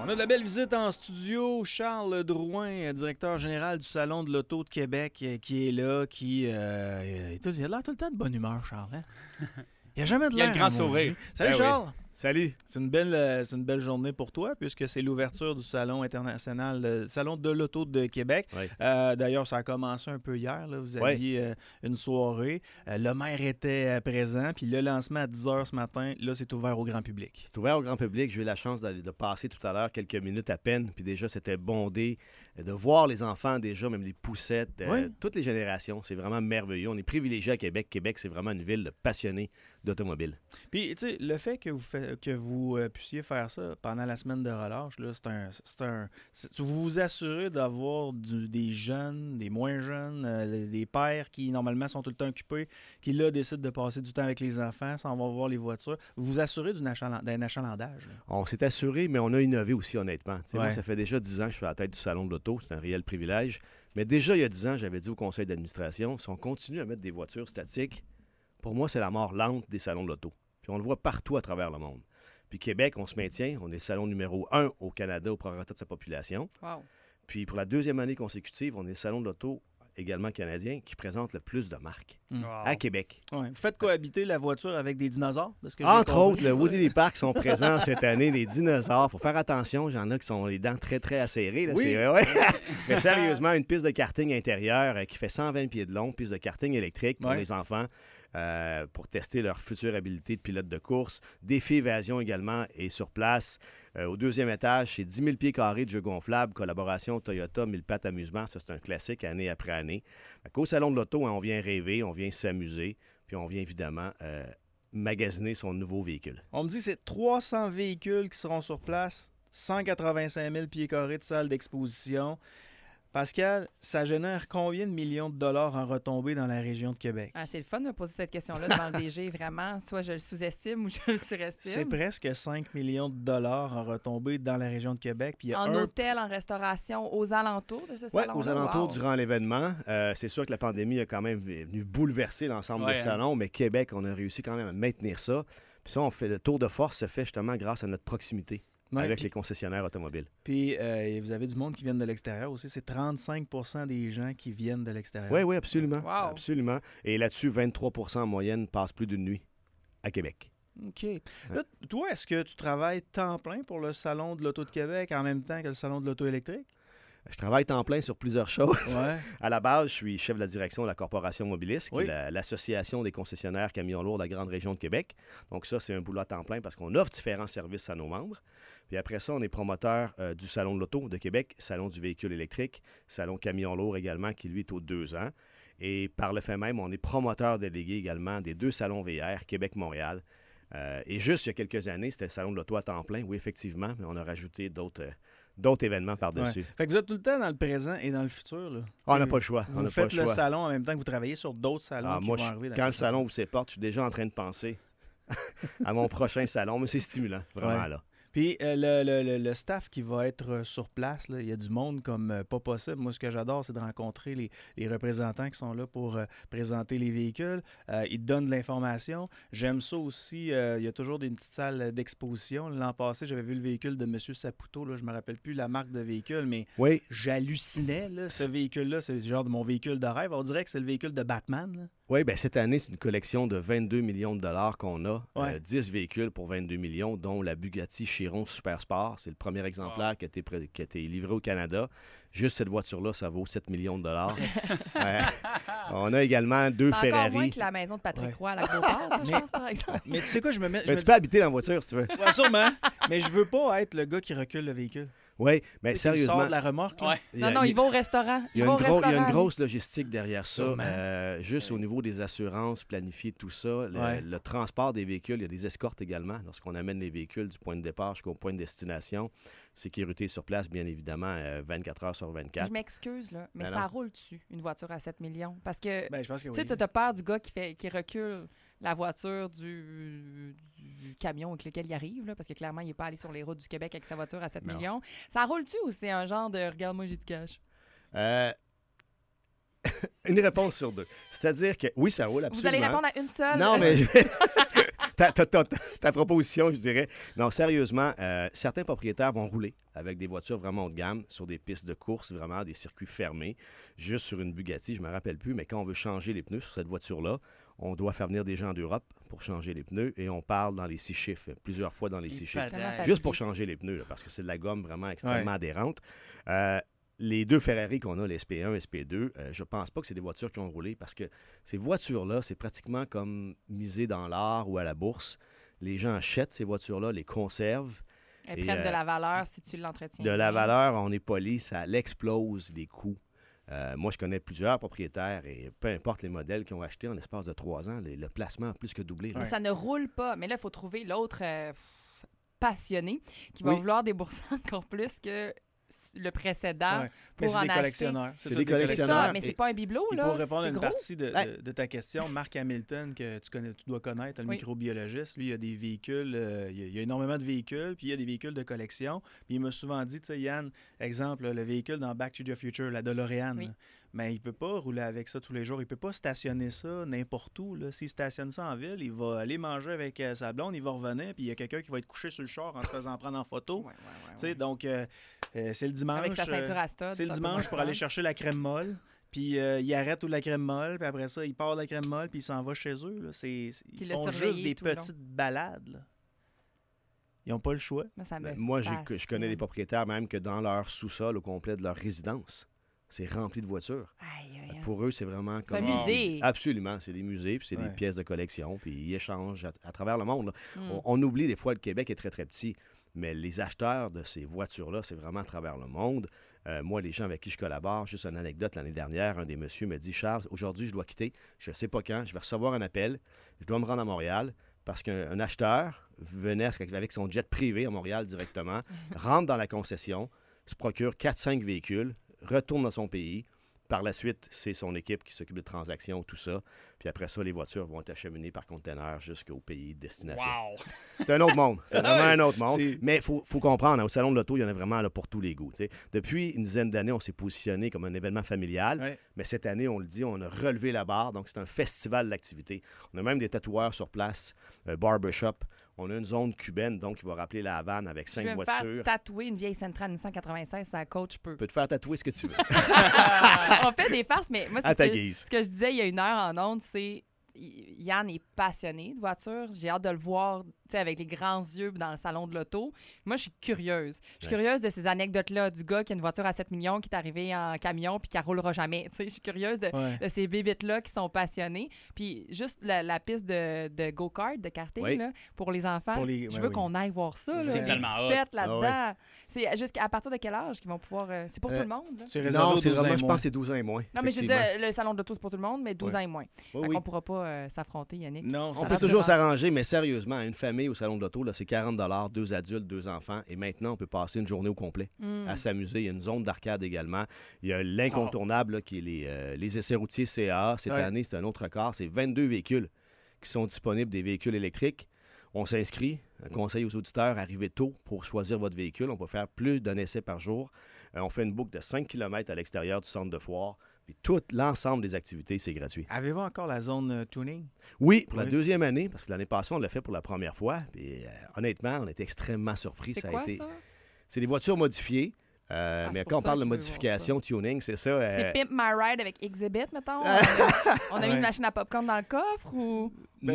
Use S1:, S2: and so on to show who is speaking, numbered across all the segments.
S1: On a de la belle visite en studio. Charles Drouin, directeur général du Salon de l'Auto de Québec, qui est là, il a l'air tout le temps de bonne humeur, Charles. Hein? Il n'y a jamais de l'air.
S2: Il a le grand sourire.
S1: Salut, Charles.
S3: Oui. Salut.
S1: C'est une belle journée pour toi, puisque c'est l'ouverture du Salon international, le Salon de l'Auto de Québec.
S3: Oui.
S1: D'ailleurs, ça a commencé un peu hier. Là. Vous aviez une soirée. Le maire était présent, puis le lancement à 10h ce matin, là, c'est ouvert au grand public.
S3: C'est ouvert au grand public. J'ai eu la chance de passer tout à l'heure quelques minutes à peine, puis déjà, c'était bondé. De voir les enfants déjà, même les poussettes, toutes les générations, c'est vraiment merveilleux. On est privilégiés à Québec. Québec, c'est vraiment une ville de passionnés d'automobile.
S1: Puis, tu sais, le fait que vous puissiez faire ça pendant la semaine de relâche, là, vous vous assurez d'avoir des jeunes, des moins jeunes, des pères qui, normalement, sont tout le temps occupés, qui, là, décident de passer du temps avec les enfants, s'en vont voir les voitures. Vous vous assurez d'un achalandage. Là.
S3: On s'est assuré, mais on a innové aussi, honnêtement. Moi, ça fait déjà 10 ans que je suis à la tête du Salon de l'Auto. C'est un réel privilège. Mais déjà, il y a 10 ans, j'avais dit au conseil d'administration, si on continue à mettre des voitures statiques, pour moi, c'est la mort lente des salons de l'auto. Puis on le voit partout à travers le monde. Puis Québec, on se maintient. On est le salon numéro 1 au Canada au prorata de sa population.
S2: Wow.
S3: Puis pour la deuxième année consécutive, on est le salon de l'auto également canadien qui présente le plus de marques à Québec.
S1: Ouais. Vous faites cohabiter la voiture avec des dinosaures? De ce que
S3: Entre autres, le Woody Park sont présents cette année, les dinosaures. Il faut faire attention, j'en ai qui sont les dents très, très acérées. Là,
S1: oui.
S3: Mais sérieusement, une piste de karting intérieure qui fait 120 pieds de long, piste de karting électrique pour les enfants. Pour tester leur future habilité de pilote de course. Défi évasion également est sur place. Au deuxième étage, c'est 10 000 pieds carrés de jeux gonflables, collaboration Toyota, 1000 pattes amusement. Ça, c'est un classique année après année. Au Salon de l'Auto, on vient rêver, on vient s'amuser, puis on vient évidemment magasiner son nouveau véhicule.
S1: On me dit que c'est 300 véhicules qui seront sur place, 185 000 pieds carrés de salle d'exposition. Pascal, ça génère combien de millions de dollars en retombées dans la région de Québec?
S2: Ah, c'est le fun de me poser cette question-là devant le DG, vraiment. Soit je le sous-estime ou je le surestime.
S1: C'est presque 5 millions de dollars en retombées dans la région de Québec. Puis
S2: en hôtel, en restauration, aux alentours de ce salon-là?
S3: Oui, aux alentours durant l'événement. C'est sûr que la pandémie a quand même venu bouleverser l'ensemble des salons, mais Québec, on a réussi quand même à maintenir ça. Puis ça, on fait le tour de force se fait justement grâce à notre proximité. Avec les concessionnaires automobiles.
S1: Puis, vous avez du monde qui vient de l'extérieur aussi. C'est 35 % des gens qui viennent de l'extérieur.
S3: Oui, absolument.
S2: Wow.
S3: Absolument. Et là-dessus, 23 % en moyenne passent plus d'une nuit à Québec.
S1: OK. Là, toi, est-ce que tu travailles temps plein pour le Salon de l'Auto de Québec en même temps que le Salon de l'Auto électrique?
S3: Je travaille temps plein sur plusieurs choses.
S1: Ouais.
S3: À la base, je suis chef de la direction de la Corporation Mobilis, qui est l'association des concessionnaires camions lourds de la grande région de Québec. Donc ça, c'est un boulot à temps plein parce qu'on offre différents services à nos membres. Puis après ça, on est promoteur du Salon de l'Auto de Québec, Salon du véhicule électrique, Salon camion lourd également, qui lui est aux 2 ans. Et par le fait même, on est promoteur délégué également des 2 salons VR, Québec-Montréal. Et juste il y a quelques années, c'était le Salon de l'Auto à temps plein, oui, effectivement, mais on a rajouté d'autres événements par-dessus.
S1: Ouais. Fait que vous êtes tout le temps dans le présent et dans le futur. Là.
S3: On n'a pas le choix.
S1: Vous faites le salon en même temps que vous travaillez sur d'autres salons qui vont arriver.
S3: Quand le salon vous séporte, je suis déjà en train de penser à mon prochain salon, mais c'est stimulant, vraiment là.
S1: Puis le staff qui va être sur place, là, il y a du monde comme pas possible. Moi, ce que j'adore, c'est de rencontrer les représentants qui sont là pour présenter les véhicules. Ils donnent de l'information. J'aime ça aussi. Il y a toujours des petites salles d'exposition. L'an passé, j'avais vu le véhicule de M. Saputo. Là, je me rappelle plus la marque de véhicule, mais j'hallucinais. Là, ce véhicule-là, c'est le genre de mon véhicule de rêve. On dirait que c'est le véhicule de Batman. Là.
S3: Oui, bien cette année, c'est une collection de 22 millions de dollars qu'on a. 10 véhicules pour 22 millions, dont la Bugatti Chiron Super Sport. C'est le premier exemplaire qui a été livré au Canada. Juste cette voiture-là, ça vaut 7 millions de dollars. On a également 2 Ferrari.
S2: C'est encore moins que la maison de Patrick Roy à la Beauport, ça, je pense, par exemple.
S1: Mais tu sais quoi, je me mets...
S3: tu peux habiter dans la voiture, si tu veux.
S1: Oui, sûrement. Mais je veux pas être le gars qui recule le véhicule.
S3: Oui, mais sérieusement.
S1: Il sort de la remorque.
S2: Ouais. Non, il va au restaurant.
S3: Il y a une grosse logistique derrière ça. Juste au niveau des assurances, planifier tout ça. Le transport des véhicules, il y a des escortes également. Lorsqu'on amène les véhicules du point de départ jusqu'au point de destination. Sécurité sur place, bien évidemment, 24 heures sur 24.
S2: Je m'excuse, là, mais ça roule dessus, une voiture à 7 millions. Parce que,
S1: je pense que
S2: tu sais, tu as peur du gars qui recule la voiture du camion avec lequel il arrive, là, parce que clairement, il n'est pas allé sur les routes du Québec avec sa voiture à 7 millions. Ça roule-tu ou c'est un genre de « regarde-moi, j'ai du cash » ?
S3: Une réponse sur 2. C'est-à-dire que oui, ça roule absolument.
S2: Vous allez répondre à une seule.
S3: Non, mais ta proposition, je dirais. Non, sérieusement, certains propriétaires vont rouler avec des voitures vraiment haut de gamme sur des pistes de course, vraiment des circuits fermés, juste sur une Bugatti, je ne me rappelle plus, mais quand on veut changer les pneus sur cette voiture-là, on doit faire venir des gens d'Europe pour changer les pneus et on parle dans les 6 chiffres, plusieurs fois dans les 6 chiffres, juste pour changer les pneus, là, parce que c'est de la gomme vraiment extrêmement adhérente. Les 2 Ferrari qu'on a, les SP1 et SP2, je pense pas que c'est des voitures qui ont roulé parce que ces voitures-là, c'est pratiquement comme miser dans l'art ou à la bourse. Les gens achètent ces voitures-là, les conservent.
S2: Elles prennent de la valeur si tu l'entretiens.
S3: De la valeur, on est poli, ça l'explose les coûts. Moi, je connais plusieurs propriétaires et peu importe les modèles qu'ils ont achetés en l'espace de 3 ans, le placement a plus que doublé.
S2: Mais ça ne roule pas. Mais là, il faut trouver l'autre passionné qui va vouloir débourser encore plus que le précédent pour en acheter.
S1: Collectionneurs.
S3: C'est des collectionneurs.
S2: Ça, mais c'est pas un bibelot, là.
S1: Pour répondre à une partie de ta question, Mark Hamilton, que tu dois connaître, le microbiologiste, lui, il a des véhicules, il y a énormément de véhicules, puis il y a des véhicules de collection. Puis il m'a souvent dit, tu sais, Yann, exemple, le véhicule dans Back to the Future, la DeLorean, mais il ne peut pas rouler avec ça tous les jours. Il ne peut pas stationner ça n'importe où. S'il stationne ça en ville, il va aller manger avec sa blonde, il va revenir, puis il y a quelqu'un qui va être couché sur le char en se faisant prendre en photo. Donc, c'est le dimanche.
S2: Avec sa ceinture Asta.
S1: C'est le dimanche pour aller chercher la crème molle. Puis il arrête où la crème molle, puis après ça, il part de la crème molle, puis il s'en va chez eux. Là. Ils font juste des petites balades. Là. Ils n'ont pas le choix.
S3: Moi, je connais des propriétaires même que dans leur sous-sol au complet de leur résidence, c'est rempli de voitures. Pour eux, c'est vraiment comme...
S2: C'est un musée.
S3: Absolument. C'est des musées, puis c'est des pièces de collection, puis ils échangent à travers le monde. On oublie des fois, le Québec est très, très petit, mais les acheteurs de ces voitures-là, c'est vraiment à travers le monde. Moi, les gens avec qui je collabore, juste une anecdote, l'année dernière, un des messieurs me dit « Charles, aujourd'hui, je dois quitter. Je ne sais pas quand. Je vais recevoir un appel. Je dois me rendre à Montréal. » Parce qu'un acheteur venait avec son jet privé à Montréal directement, rentre dans la concession, se procure 4-5 véhicules, retourne dans son pays. Par la suite, c'est son équipe qui s'occupe de transactions, tout ça. Puis après ça, les voitures vont être acheminées par conteneur jusqu'au pays de destination.
S1: Wow!
S3: C'est un autre monde. C'est vraiment un autre monde. Mais il faut comprendre, au Salon de l'Auto, il y en a vraiment là, pour tous les goûts. T'sais. Depuis une dizaine d'années, on s'est positionné comme un événement familial. Mais cette année, on le dit, on a relevé la barre. Donc, c'est un festival d'activités. On a même des tatoueurs sur place, barbershop. On a une zone cubaine, donc, qui va rappeler la Havane avec 5 voitures.
S2: Je vais me faire tatouer une vieille Sentra 1996, ça coach peu.
S3: Je peux te faire tatouer ce que tu veux.
S2: On fait des farces, mais moi,
S3: c'est
S2: ce que je disais il y a 1 heure en ondes, c'est Yann est passionné de voitures. J'ai hâte de le voir avec les grands yeux dans le salon de l'auto. Moi, je suis curieuse. Je suis curieuse de ces anecdotes-là, du gars qui a une voiture à 7 millions, qui est arrivé en camion puis qui ne roulera jamais. Je suis curieuse de ces bébites-là qui sont passionnés. Puis juste la piste de go-kart, de karting, là, pour les enfants, je veux qu'on aille voir ça.
S4: C'est tellement hot.
S2: Là-dedans. C'est à partir de quel âge qu'ils vont pouvoir... c'est pour tout le monde? Là?
S3: C'est réservé aux 12 ans et moins. Je pense que c'est 12 ans et moins.
S2: Non, mais je veux dire, le salon de l'auto, c'est pour tout le monde, mais 12 ans et moins. On ne pourra pas s'affronter, Yannick.
S3: Non, on peut toujours s'arranger, mais sérieusement, une famille au salon de l'auto, là, c'est 40 $, 2 adultes, 2 enfants. Et maintenant, on peut passer une journée au complet à s'amuser. Il y a une zone d'arcade également. Il y a l'incontournable là, qui est les essais routiers CA. Cette année, c'est un autre record. C'est 22 véhicules qui sont disponibles, des véhicules électriques. On s'inscrit. Un conseil aux auditeurs, arrivez tôt pour choisir votre véhicule. On peut faire plus d'un essai par jour. On fait une boucle de 5 km à l'extérieur du centre de foire. Puis tout l'ensemble des activités, c'est gratuit.
S1: Avez-vous encore la zone tuning?
S3: Oui, pour la 2e année, parce que l'année passée, on l'a fait pour la première fois. Puis honnêtement, on était extrêmement surpris.
S2: C'est quoi, ça?
S3: C'est des voitures modifiées. Mais quand on parle de modification, tuning, c'est ça.
S2: C'est Pimp My Ride avec Exhibit, mettons. On a mis une machine à popcorn dans le coffre ou...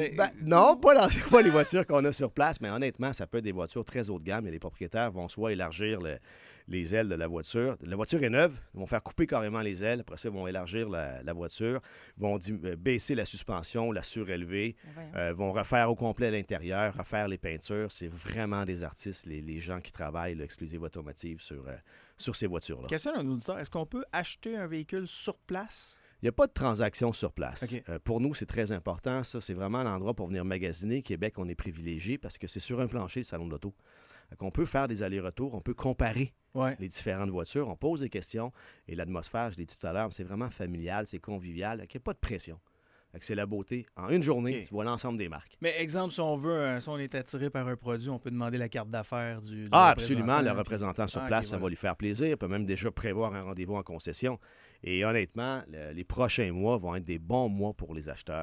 S3: Non, pas les voitures qu'on a sur place, mais honnêtement, ça peut être des voitures très haut de gamme et les propriétaires vont soit élargir les ailes de la voiture. La voiture est neuve, ils vont faire couper carrément les ailes. Après ça, ils vont élargir la voiture, vont baisser la suspension, la surélever, vont refaire au complet l'intérieur, refaire les peintures. C'est vraiment des artistes, les gens qui travaillent l'exclusive automotive sur ces voitures-là.
S1: Question d'un auditeur, est-ce qu'on peut acheter un véhicule sur place?
S3: Il n'y a pas de transaction sur place.
S1: Okay.
S3: Pour nous, c'est très important. Ça, c'est vraiment l'endroit pour venir magasiner. Québec, on est privilégié parce que c'est sur un plancher, le salon de l'auto. On peut faire des allers-retours, on peut comparer les différentes voitures, on pose des questions et l'atmosphère, je l'ai dit tout à l'heure, c'est vraiment familial, c'est convivial, il n'y a pas de pression. C'est la beauté. En une journée, tu vois l'ensemble des marques.
S1: Mais exemple, si on est attiré par un produit, on peut demander la carte d'affaires du
S3: absolument. Le représentant sur place, ça va lui faire plaisir. Il peut même déjà prévoir un rendez-vous en concession. Et honnêtement, les prochains mois vont être des bons mois pour les acheteurs.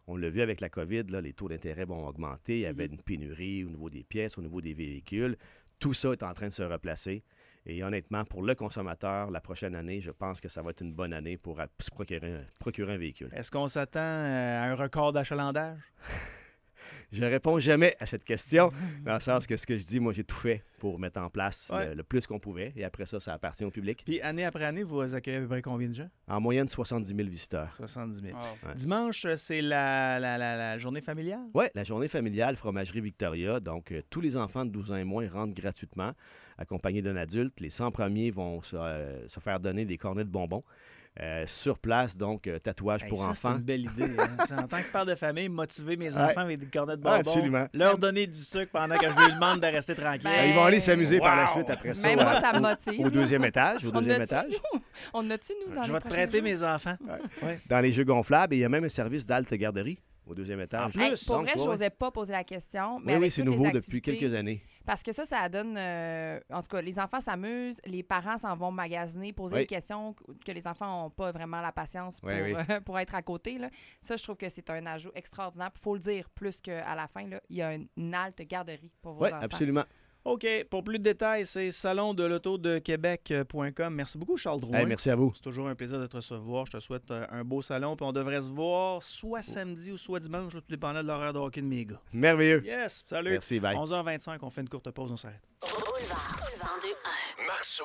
S3: On l'a vu avec la COVID, là, les taux d'intérêt vont augmenter. Il y avait une pénurie au niveau des pièces, au niveau des véhicules. Tout ça est en train de se replacer. Et honnêtement, pour le consommateur, la prochaine année, je pense que ça va être une bonne année pour se procurer un véhicule.
S1: Est-ce qu'on s'attend à un record d'achalandage?
S3: Je réponds jamais à cette question, dans le sens que ce que je dis, moi, j'ai tout fait pour mettre en place le plus qu'on pouvait. Et après ça, ça appartient au public.
S1: Puis année après année, vous accueillez à peu près combien de gens?
S3: En moyenne, 70 000 visiteurs.
S1: 70 000.
S2: Oh.
S3: Ouais.
S1: Dimanche, c'est la journée familiale?
S3: Oui, la journée familiale Fromagerie Victoria. Donc, tous les enfants de 12 ans et moins rentrent gratuitement, accompagnés d'un adulte. Les 100 premiers vont se faire donner des cornets de bonbons. Sur place, donc, tatouage pour enfants.
S1: C'est une belle idée. Hein? En tant que père de famille, motiver mes enfants avec des cornets de bonbons.
S3: Absolument.
S1: Leur donner du sucre pendant que je lui demande de rester tranquille.
S3: Ils vont aller s'amuser par la suite après ça.
S2: Même moi, ça me motive.
S3: Au deuxième étage.
S2: On a-tu, nous, dans
S1: Je
S2: les
S1: vais te
S2: prochains
S1: prêter
S2: jours?
S1: mes enfants. Ouais.
S3: Dans les jeux gonflables. Et il y a même un service d'halte garderie au deuxième étage.
S2: Hey, pour
S3: Donc,
S2: vrai, je n'osais pas poser la question. Mais
S3: oui,
S2: avec
S3: c'est
S2: toutes les
S3: nouveau depuis
S2: activités,
S3: quelques années.
S2: Parce que ça donne... en tout cas, les enfants s'amusent, les parents s'en vont magasiner, poser des questions que les enfants n'ont pas vraiment la patience pour être à côté. Là. Ça, je trouve que c'est un ajout extraordinaire. Il faut le dire, plus qu'à la fin, là, il y a une halte garderie pour vos enfants.
S3: Oui, absolument.
S1: OK. Pour plus de détails, c'est salondelautodequebec.com. Merci beaucoup, Charles Drouin.
S3: Hey, merci à vous.
S1: C'est toujours un plaisir de te recevoir. Je te souhaite un beau salon. Puis on devrait se voir soit samedi ou soit dimanche, tout dépendant de l'horaire de hockey de mes gars.
S3: Merveilleux.
S1: Yes, salut.
S3: Merci, bye.
S1: 11h25, on fait une courte pause, on s'arrête.
S4: Boulevard 102.1.